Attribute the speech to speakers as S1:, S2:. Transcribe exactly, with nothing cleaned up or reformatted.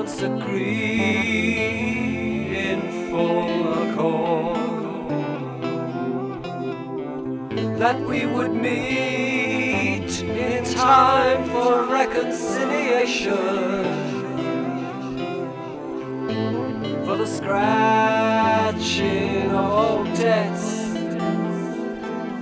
S1: once agreed in full accord that we would meet in time for reconciliation, for the scratching of old debts